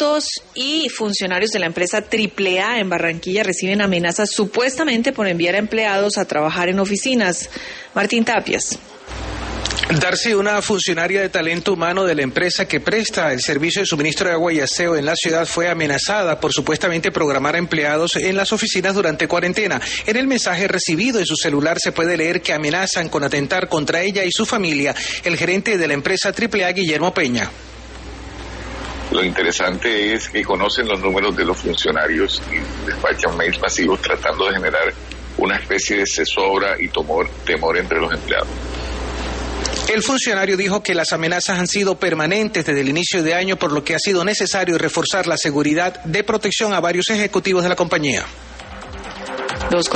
pilotos y funcionarios de la empresa AAA en Barranquilla reciben amenazas supuestamente por enviar a empleados a trabajar en oficinas. Martín Tapias. Darcy, una funcionaria de talento humano de la empresa que presta el servicio de suministro de agua y aseo en la ciudad, fue amenazada por supuestamente programar a empleados en las oficinas durante cuarentena. En el mensaje recibido en su celular se puede leer que amenazan con atentar contra ella y su familia. El gerente de la empresa AAA, Guillermo Peña. Lo interesante es que conocen los números de los funcionarios y despachan mails masivos tratando de generar una especie de zozobra y temor entre los empleados. El funcionario dijo que las amenazas han sido permanentes desde el inicio de año, por lo que ha sido necesario reforzar la seguridad de protección a varios ejecutivos de la compañía.